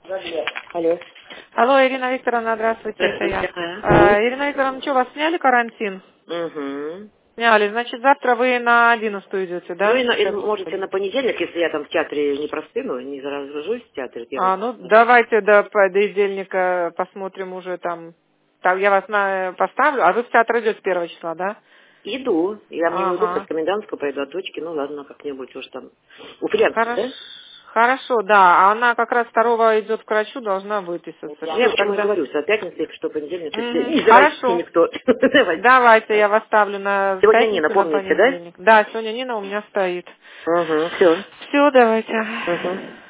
Алло. Алло, Ирина Викторовна, здравствуйте, это я. Ирина Викторовна, что, вас сняли карантин? Угу. Сняли, значит, завтра вы на 11 идете, Ну да? и можете на понедельник, если я там в театре не простыну, не заражусь в театре. Ну, давайте до понедельника посмотрим уже там. Там я вас поставлю, а вы в театр идете 1 числа, да? Иду. Я мне неудобно, Ага. с комендантского пойду от дочки. Ну ладно, как-нибудь уж там. У Флянской, Хорошо. да? Хорошо, да. А она как раз 2 идет к врачу, должна выписаться. Я Все, почему и тогда. говорю, что пятница, если что, понедельник, если не заразится Хорошо. никто. Давайте. Давайте я вас ставлю на Сегодня Нина, пятницу, на помните, да? понедельник. Да, сегодня Нина у меня стоит. Угу, все. Все, давайте. Угу.